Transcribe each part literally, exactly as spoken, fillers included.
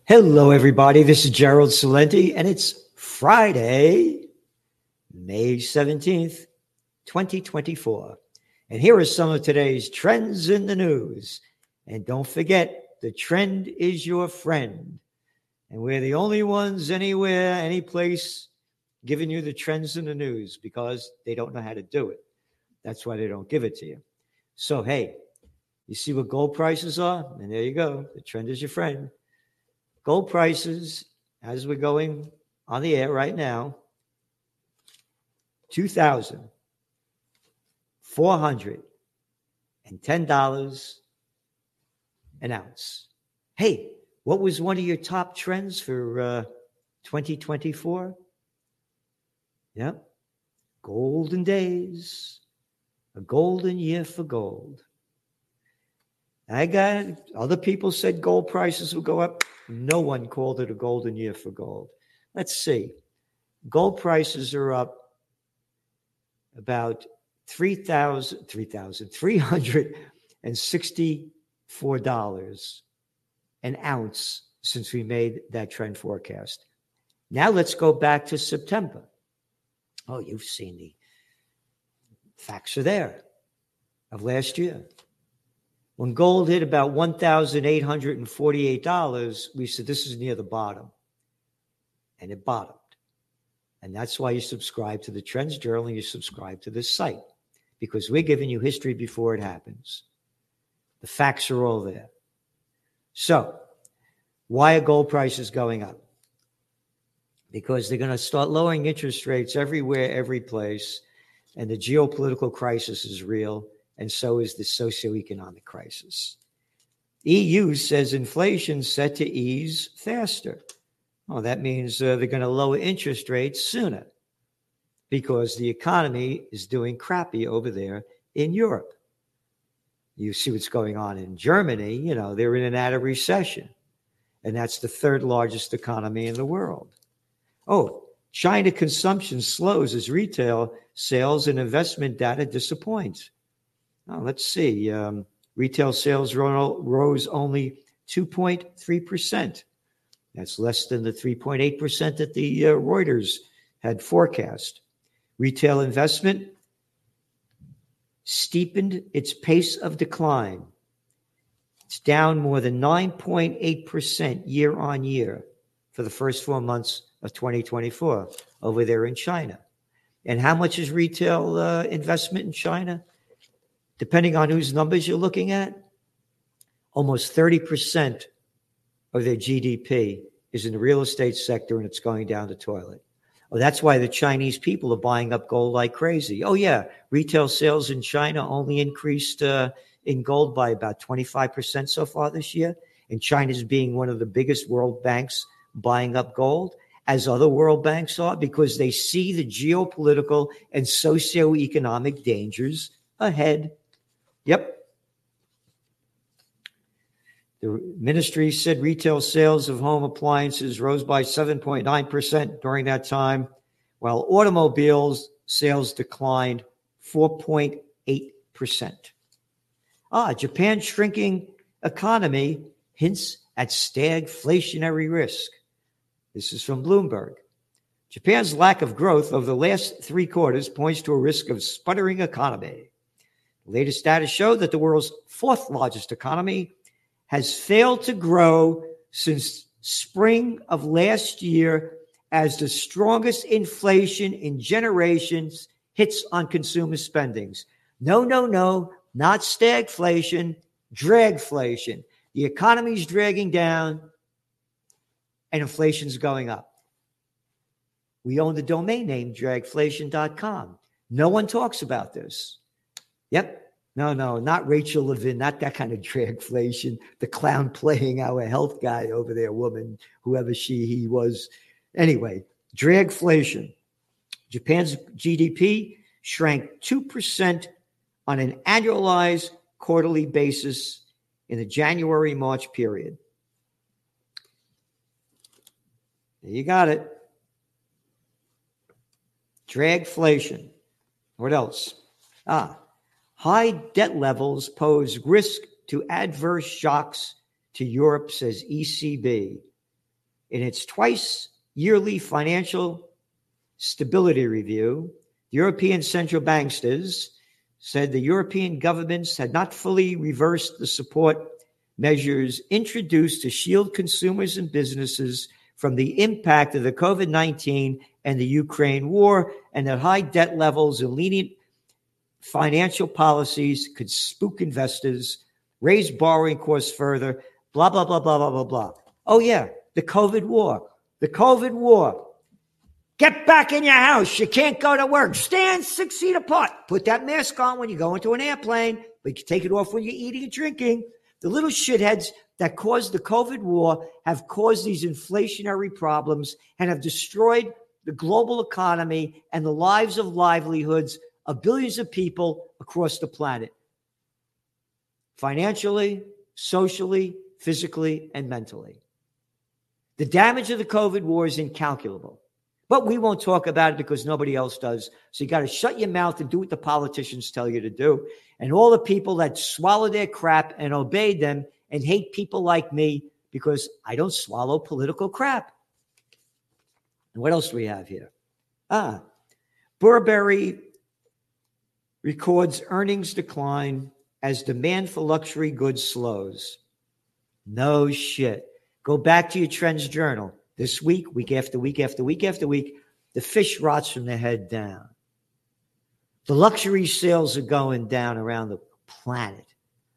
Hello, everybody. This is Gerald Salenti, and it's Friday, May seventeenth, twenty twenty-four. And here are some of today's trends in the news. And don't forget, the trend is your friend. And we're the only ones anywhere, any place, giving you the trends in the news because they don't know how to do it. That's why they don't give it to you. So, hey, you see what gold prices are? And there you go. The trend is your friend. Gold prices, as we're going on the air right now, two thousand four hundred ten dollars an ounce. Hey, what was one of your top trends for uh, twenty twenty-four? Yep, golden days, a golden year for gold. I got other people said gold prices will go up. No one called it a golden year for gold. Let's see. Gold prices are up about three thousand three hundred sixty-four dollars an ounce since we made that trend forecast. Now let's go back to September. Oh, you've seen the facts are there of last year. When gold hit about one thousand eight hundred forty-eight dollars, we said this is near the bottom. And it bottomed. And that's why you subscribe to the Trends Journal and you subscribe to this site. Because we're giving you history before it happens. The facts are all there. So, why are gold prices going up? Because they're going to start lowering interest rates everywhere, every place. And the geopolitical crisis is real. And so is the socioeconomic crisis. E U says inflation set to ease faster. Oh, that means uh, they're going to lower interest rates sooner because the economy is doing crappy over there in Europe. You see what's going on in Germany. You know, they're in and out of recession. And that's the third largest economy in the world. Oh, China consumption slows as retail sales and investment data disappoints. Oh, let's see. Um, retail sales ro- rose only two point three percent. That's less than the three point eight percent that the uh, Reuters had forecast. Retail investment steepened its pace of decline. It's down more than nine point eight percent year on year for the first four months of twenty twenty-four over there in China. And how much is retail uh, investment in China? Depending on whose numbers you're looking at, almost thirty percent of their G D P is in the real estate sector, and it's going down the toilet. Oh, that's why the Chinese people are buying up gold like crazy. Oh, yeah, retail sales in China only increased uh, in gold by about twenty-five percent so far this year, and China's being one of the biggest world banks buying up gold, as other world banks are, because they see the geopolitical and socioeconomic dangers ahead. Yep. The ministry said retail sales of home appliances rose by seven point nine percent during that time, while automobiles sales declined four point eight percent. Ah, Japan's shrinking economy hints at stagflationary risk. This is from Bloomberg. Japan's lack of growth over the last three quarters points to a risk of sputtering economy. The latest data show that the world's fourth largest economy has failed to grow since spring of last year as the strongest inflation in generations hits on consumer spendings. No, no, no, not stagflation, dragflation. The economy's dragging down and inflation's going up. We own the domain name dragflation dot com. No one talks about this. Yep. No, no, not Rachel Levin, not that kind of dragflation. The clown playing our health guy over there, woman, whoever she, he was. Anyway, dragflation. Japan's G D P shrank two percent on an annualized quarterly basis in the January-March period. You got it. Dragflation. What else? Ah, high debt levels pose risk to adverse shocks to Europe, says E C B. In its twice yearly financial stability review, the European central banksters said the European governments had not fully reversed the support measures introduced to shield consumers and businesses from the impact of the COVID nineteen and the Ukraine war, and that high debt levels and lenient financial policies could spook investors, raise borrowing costs further, blah, blah, blah, blah, blah, blah, blah. Oh, yeah, the COVID war. The COVID war. Get back in your house. You can't go to work. Stand six feet apart. Put that mask on when you go into an airplane, but you can take it off when you're eating and drinking. The little shitheads that caused the COVID war have caused these inflationary problems and have destroyed the global economy and the lives of livelihoods of billions of people across the planet. Financially, socially, physically, and mentally. The damage of the COVID war is incalculable. But we won't talk about it because nobody else does. So you got to shut your mouth and do what the politicians tell you to do. And all the people that swallow their crap and obey them and hate people like me because I don't swallow political crap. And what else do we have here? Ah, Burberry records earnings decline as demand for luxury goods slows. No shit. Go back to your Trends Journal. This week, week after week after week after week, the fish rots from the head down. The luxury sales are going down around the planet.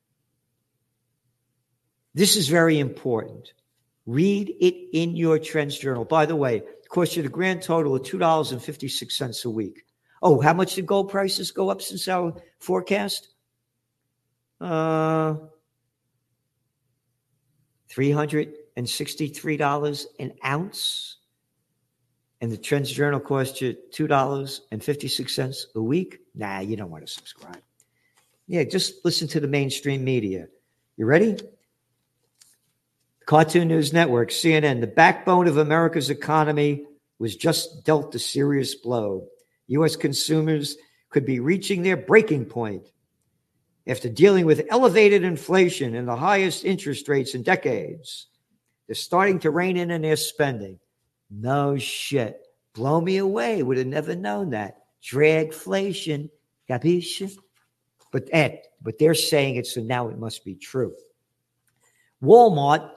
This is very important. Read it in your Trends Journal. By the way, it costs you the grand total of two dollars and fifty-six cents a week. Oh, how much did gold prices go up since our forecast? Uh, three hundred sixty-three dollars an ounce. And the Trends Journal cost you two dollars and fifty-six cents a week. Nah, you don't want to subscribe. Yeah, just listen to the mainstream media. You ready? Cartoon News Network, C N N. The backbone of America's economy was just dealt a serious blow. U S consumers could be reaching their breaking point after dealing with elevated inflation and the highest interest rates in decades. They're starting to rein in in their spending. No shit. Blow me away. Would have never known that. Dragflation. Capisce? But, Ed, but they're saying it, so now it must be true. Walmart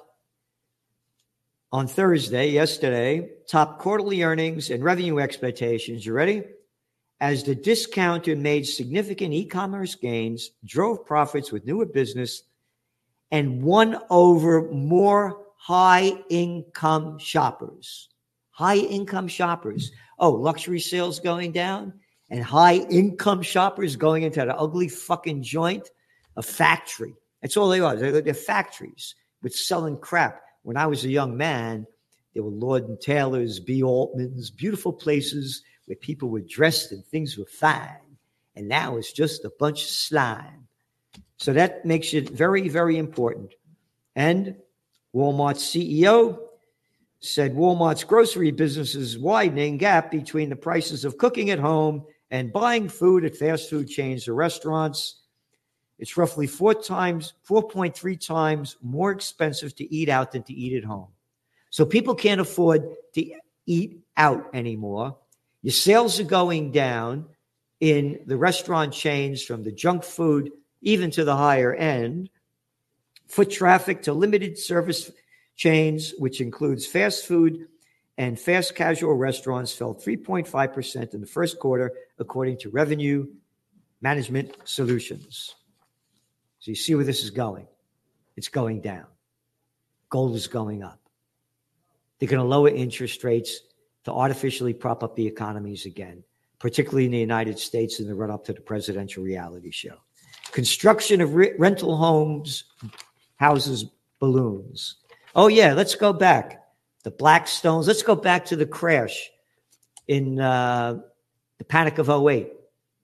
on Thursday, yesterday, topped quarterly earnings and revenue expectations. You ready? As the discounter made significant e-commerce gains, drove profits with newer business, and won over more high-income shoppers. High-income shoppers. Oh, luxury sales going down and high-income shoppers going into the ugly fucking joint, a factory. That's all they are. They're, they're factories with selling crap. When I was a young man, there were Lord and Taylor's, B. Altman's, beautiful places where people were dressed and things were fine. And now it's just a bunch of slime. So that makes it very, very important. And Walmart's C E O said Walmart's grocery business is widening gap between the prices of cooking at home and buying food at fast food chains or restaurants. It's roughly four times, four point three times more expensive to eat out than to eat at home. So people can't afford to eat out anymore. Your sales are going down in the restaurant chains, from the junk food even to the higher end. Foot traffic to limited service chains, which includes fast food and fast casual restaurants, fell three point five percent in the first quarter, according to Revenue Management Solutions. So you see where this is going. It's going down. Gold is going up. They're going to lower interest rates to artificially prop up the economies again, particularly in the United States in the run-up to the presidential reality show. Construction of re- rental homes, houses, balloons. Oh, yeah, let's go back. The Blackstones. Let's go back to the crash in uh, the Panic of oh eight.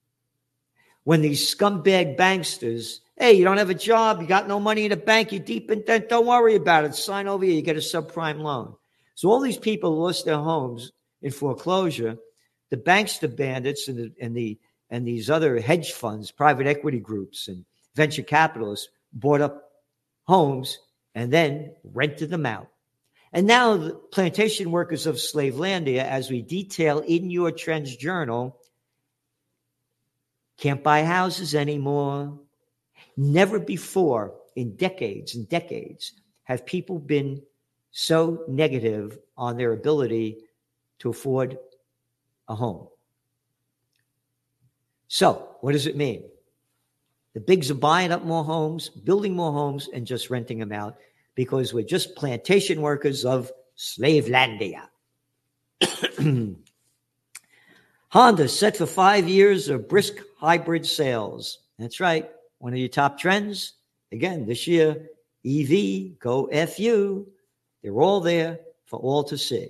When these scumbag banksters, hey, you don't have a job, you got no money in the bank, you're deep in debt, don't worry about it. Sign over here, you get a subprime loan. So all these people lost their homes in foreclosure. The bankster bandits and the, and the and these other hedge funds, private equity groups, and venture capitalists bought up homes and then rented them out. And now the plantation workers of Slavelandia, as we detail in your Trends Journal, can't buy houses anymore. Never before in decades and decades have people been so negative on their ability to afford a home. So what does it mean? The bigs are buying up more homes, building more homes, and just renting them out because we're just plantation workers of Slavelandia. Honda set for five years of brisk hybrid sales. That's right. One of your top trends. Again, this year, E V, go F U. They're all there for all to see.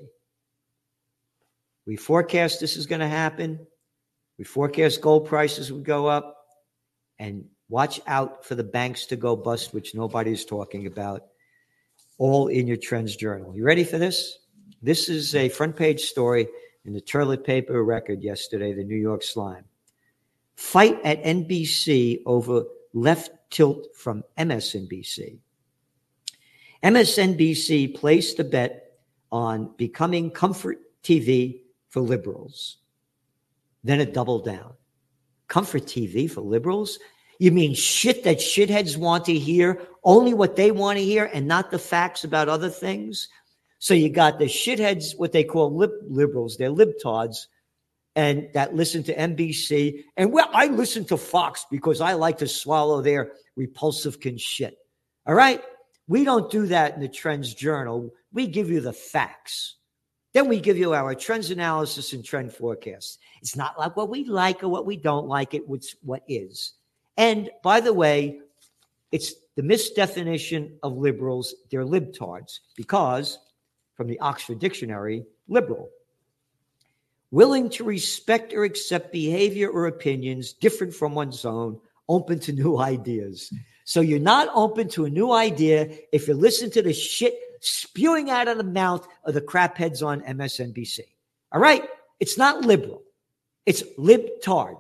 We forecast this is going to happen. We forecast gold prices would go up. And watch out for the banks to go bust, which nobody's talking about. All in your Trends Journal. You ready for this? This is a front page story in the toilet paper record yesterday, the New York Slime. Fight at N B C over left tilt from M S N B C. M S N B C placed a bet on becoming comfort T V for liberals. Then it doubled down. Comfort T V for liberals? You mean shit that shitheads want to hear, only what they want to hear and not the facts about other things? So you got the shitheads, what they call lib- liberals, they're libtards, and that listen to N B C. And well, I listen to Fox because I like to swallow their repulsive kin shit. All right? We don't do that in the Trends Journal. We give you the facts. Then we give you our trends analysis and trend forecasts. It's not like what we like or what we don't like. It's what is. And by the way, it's the misdefinition of liberals. They're libtards because, from the Oxford Dictionary, liberal. Willing to respect or accept behavior or opinions different from one's own, open to new ideas. So you're not open to a new idea if you listen to the shit spewing out of the mouth of the crapheads on M S N B C. All right? It's not liberal. It's libtard.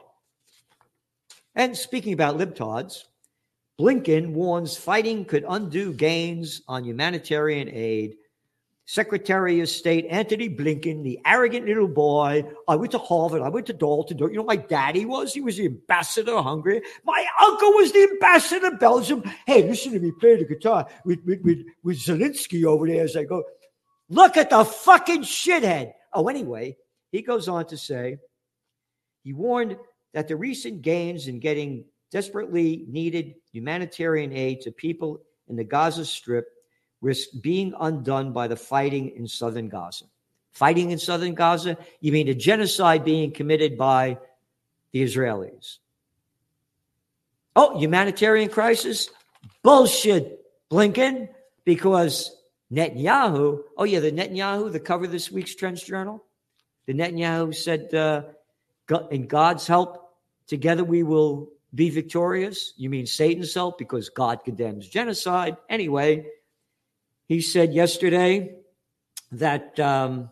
And speaking about libtards, Blinken warns fighting could undo gains on humanitarian aid. Secretary of State Antony Blinken, the arrogant little boy. I went to Harvard. I went to Dalton. You know my daddy was? He was the ambassador of Hungary. My uncle was the ambassador of Belgium. Hey, listen to me play the guitar with, with, with, with Zelensky over there as I go. Look at the fucking shithead. Oh, anyway, he goes on to say, he warned that the recent gains in getting desperately needed humanitarian aid to people in the Gaza Strip risk being undone by the fighting in southern Gaza. Fighting in southern Gaza? You mean a genocide being committed by the Israelis? Oh, humanitarian crisis? Bullshit, Blinken, because Netanyahu, oh yeah, the Netanyahu, the cover of this week's Trends Journal, the Netanyahu said, uh, in God's help, together we will be victorious. You mean Satan's help because God condemns genocide. Anyway, he said yesterday that um,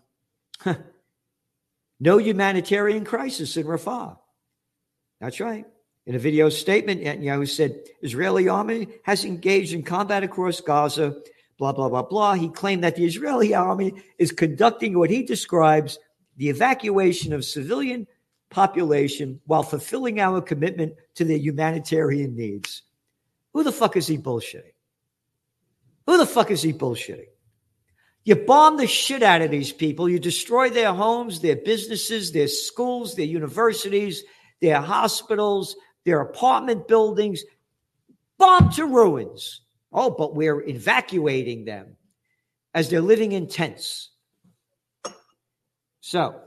no humanitarian crisis in Rafah. That's right. In a video statement, Netanyahu said Israeli army has engaged in combat across Gaza, blah, blah, blah, blah. He claimed that the Israeli army is conducting what he describes the evacuation of civilian population while fulfilling our commitment to their humanitarian needs. Who the fuck is he bullshitting? Who the fuck is he bullshitting? You bomb the shit out of these people. You destroy their homes, their businesses, their schools, their universities, their hospitals, their apartment buildings. Bomb to ruins. Oh, but we're evacuating them as they're living in tents. So,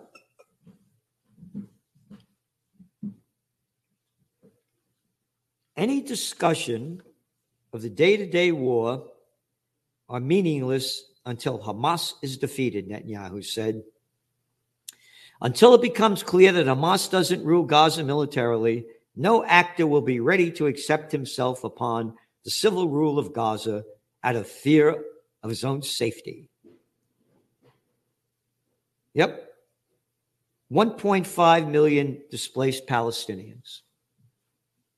any discussion of the day-to-day war are meaningless until Hamas is defeated, Netanyahu said. Until it becomes clear that Hamas doesn't rule Gaza militarily, no actor will be ready to accept himself upon the civil rule of Gaza out of fear of his own safety. Yep. one point five million displaced Palestinians.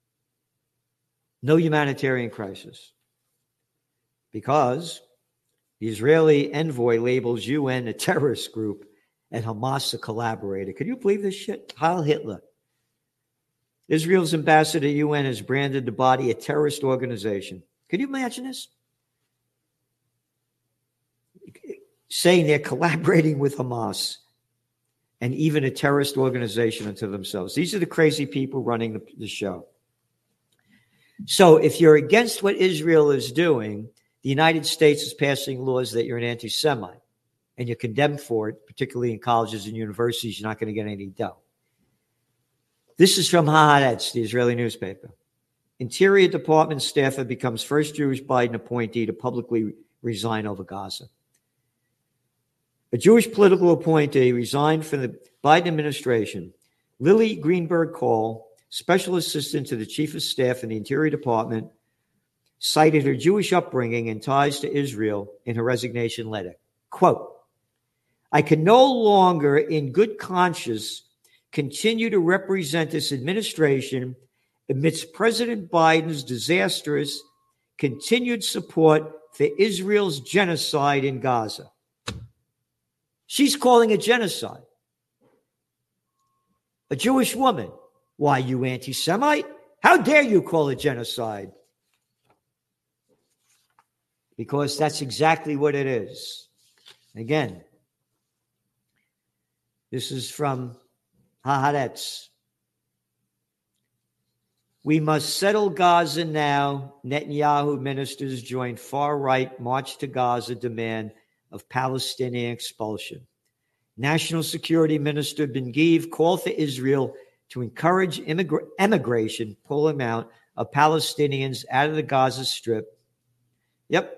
No humanitarian crisis. Because The Israeli envoy labels U N a terrorist group and Hamas a collaborator. Could you believe this shit? Heil Hitler. Israel's ambassador to U N has branded the body a terrorist organization. Can you imagine this? Saying they're collaborating with Hamas and even a terrorist organization unto themselves. These are the crazy people running the, the show. So if you're against what Israel is doing, the United States is passing laws that you're an anti-Semite and you're condemned for it, particularly in colleges and universities. You're not going to get any dough. This is from Haaretz, the Israeli newspaper. Interior Department staffer becomes first Jewish Biden appointee to publicly resign over Gaza. A Jewish political appointee resigned from the Biden administration. Lily Greenberg Cole, special assistant to the chief of staff in the Interior Department, cited her Jewish upbringing and ties to Israel in her resignation letter. Quote, I can no longer in good conscience continue to represent this administration amidst President Biden's disastrous continued support for Israel's genocide in Gaza. She's calling it genocide. A Jewish woman. Why, you anti-Semite? How dare you call it genocide? Because that's exactly what it is. Again, this is from Haaretz. We must settle Gaza now. Netanyahu ministers join far-right march to Gaza demand of Palestinian expulsion. National Security Minister Ben-Gvir called for Israel to encourage immigra- emigration, pull them out, of Palestinians out of the Gaza Strip. Yep.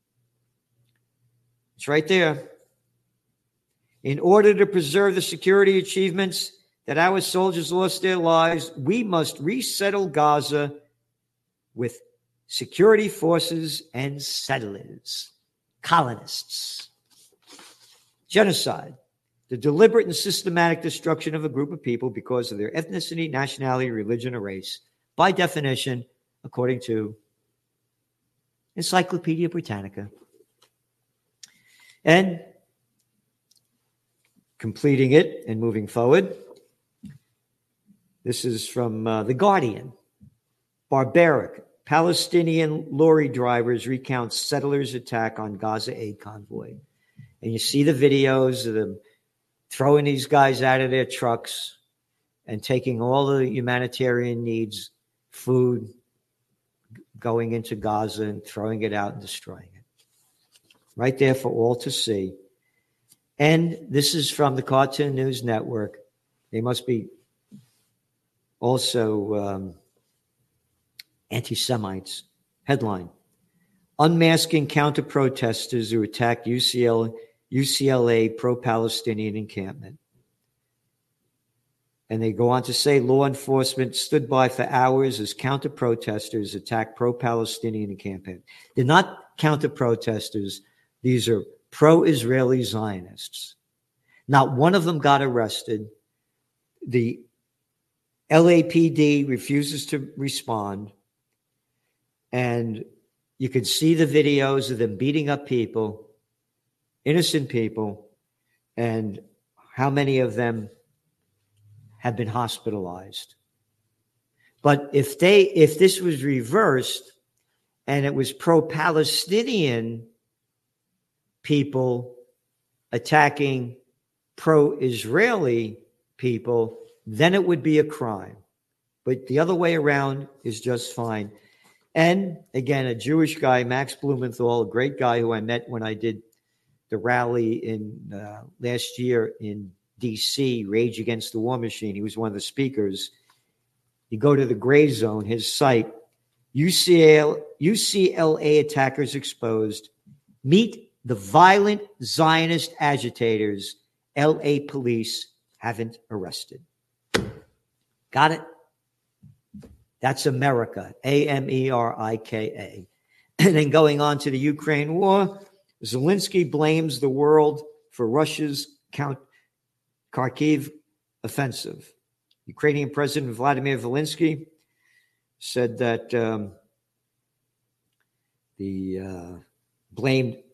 It's right there. In order to preserve the security achievements that our soldiers lost their lives, we must resettle Gaza with security forces and settlers, colonists. Genocide, the deliberate and systematic destruction of a group of people because of their ethnicity, nationality, religion, or race, by definition, according to Encyclopedia Britannica. And completing it and moving forward, this is from uh, The Guardian. Barbaric. Palestinian lorry drivers recount settlers' attack on Gaza aid convoy. And you see the videos of them throwing these guys out of their trucks and taking all the humanitarian needs, food, going into Gaza and throwing it out and destroying it. Right there for all to see. And this is from the Cartoon News Network. They must be also um, anti-Semites. Headline, unmasking counter-protesters who attacked U C L, U C L A pro-Palestinian encampment. And they go on to say law enforcement stood by for hours as counter-protesters attacked pro-Palestinian encampment. They're not counter-protesters. These are pro-Israeli Zionists. Not one of them got arrested. The L A P D refuses to respond. And you can see the videos of them beating up people, innocent people, and how many of them have been hospitalized. But if they, if this was reversed and it was pro-Palestinian people attacking pro-Israeli people, then it would be a crime. But the other way around is just fine. And again, a Jewish guy, Max Blumenthal, a great guy who I met when I did the rally in uh, last year in D C, Rage Against the War Machine. He was one of the speakers. You go to the Gray Zone, his site, U C L, U C L A attackers exposed. Meet the violent Zionist agitators L A police haven't arrested. Got it? That's America, A M E R I K A. And then going on to the Ukraine war, Zelensky blames the world for Russia's Count Kharkiv offensive. Ukrainian President Vladimir Zelensky said that um, the uh, blamed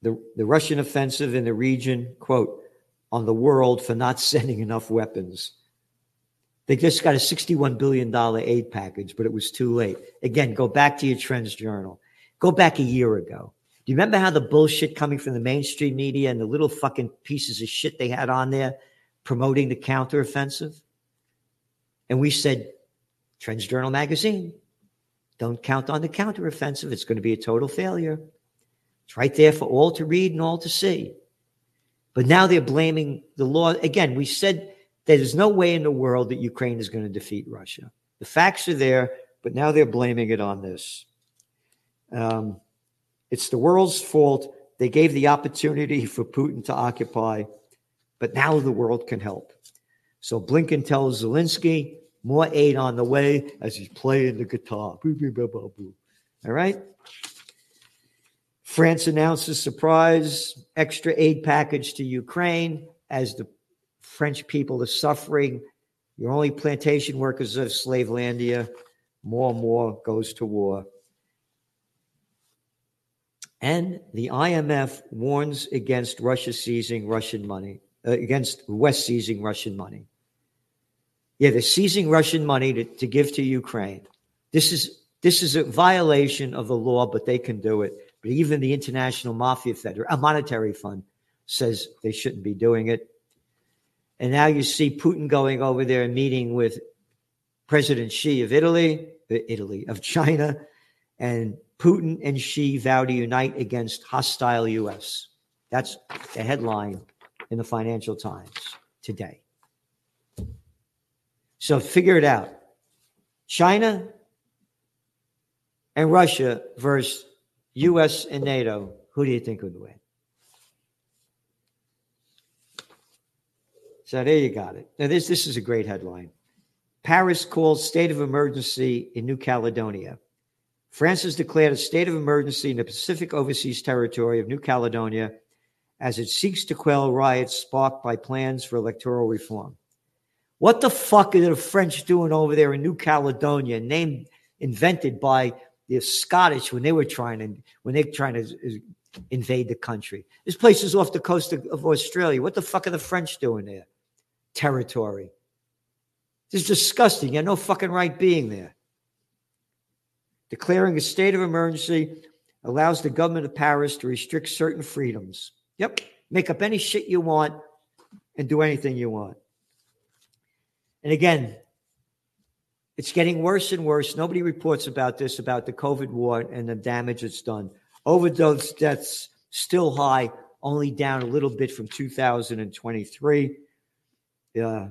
the, the Russian offensive in the region, quote, on the world for not sending enough weapons. They just got a sixty-one billion dollars aid package, but it was too late. Again, go back to your Trends Journal. Go back a year ago. Do you remember how the bullshit coming from the mainstream media and the little fucking pieces of shit they had on there promoting the counteroffensive? And we said, Trends Journal magazine, don't count on the counteroffensive. It's going to be a total failure. It's right there for all to read and all to see. But now they're blaming the law. Again, we said there's no way in the world that Ukraine is going to defeat Russia. The facts are there, but now they're blaming it on this. Um, it's the world's fault. They gave the opportunity for Putin to occupy, but now the world can help. So Blinken tells Zelensky, more aid on the way as he's playing the guitar. All right? France announces surprise extra aid package to Ukraine as the French people are suffering. You're only plantation workers of Slavelandia. More and more goes to war. And the I M F warns against Russia seizing Russian money, uh, against West seizing Russian money. Yeah, they're seizing Russian money to, to give to Ukraine. This is this is a violation of the law, but they can do it. But even the International Mafia Federation, a monetary fund, says they shouldn't be doing it. And now you see Putin going over there and meeting with President Xi of Italy, Italy of China, and Putin and Xi vow to unite against hostile U S. That's the headline in the Financial Times today. So figure it out. China and Russia versus U S and NATO. Who do you think would win? So there you got it. Now this, this is a great headline. Paris calls state of emergency in New Caledonia. France has declared a state of emergency in the Pacific Overseas Territory of New Caledonia as it seeks to quell riots sparked by plans for electoral reform. What the fuck are the French doing over there in New Caledonia, named, invented by the Scottish when they were trying to, when they were trying to invade the country? This place is off the coast of, of Australia. What the fuck are the French doing there? Territory. This is disgusting. You have no fucking right being there. Declaring a state of emergency allows the government of Paris to restrict certain freedoms. Yep. Make up any shit you want and do anything you want. And again, it's getting worse and worse. Nobody reports about this, about the COVID war and the damage it's done. Overdose deaths still high, only down a little bit from two thousand twenty-three. Uh,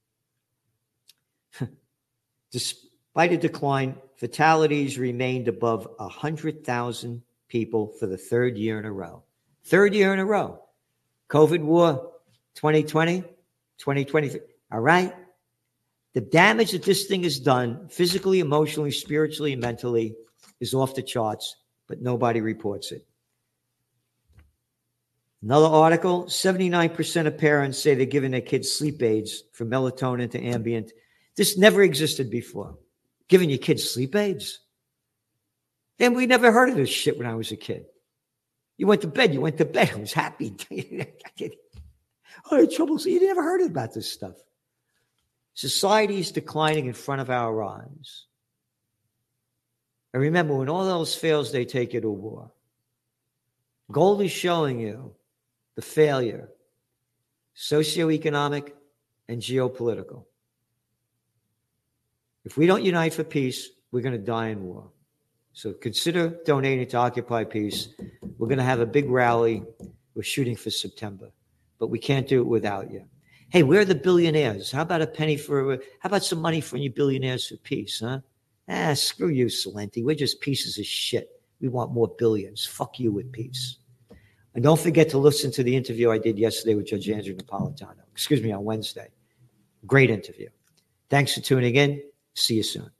despite a decline, fatalities remained above one hundred thousand people for the third year in a row. Third year in a row. COVID war, twenty twenty, twenty twenty-three. All right? The damage that this thing has done, physically, emotionally, spiritually, and mentally, is off the charts, but nobody reports it. Another article, seventy-nine percent of parents say they're giving their kids sleep aids from melatonin to Ambien. This never existed before. Giving your kids sleep aids? And we never heard of this shit when I was a kid. You went to bed, you went to bed. I was happy. Oh, trouble. You never heard about this stuff. Society is declining in front of our eyes. And remember, when all else fails, they take you to war. Gold is showing you the failure, socioeconomic and geopolitical. If we don't unite for peace, we're going to die in war. So consider donating to Occupy Peace. We're going to have a big rally. We're shooting for September, but we can't do it without you. Hey, we're the billionaires. How about a penny for, how about some money from you billionaires for peace, huh? Ah, screw you, Celente. We're just pieces of shit. We want more billions. Fuck you with peace. And don't forget to listen to the interview I did yesterday with Judge Andrew Napolitano. Excuse me, on Wednesday. Great interview. Thanks for tuning in. See you soon.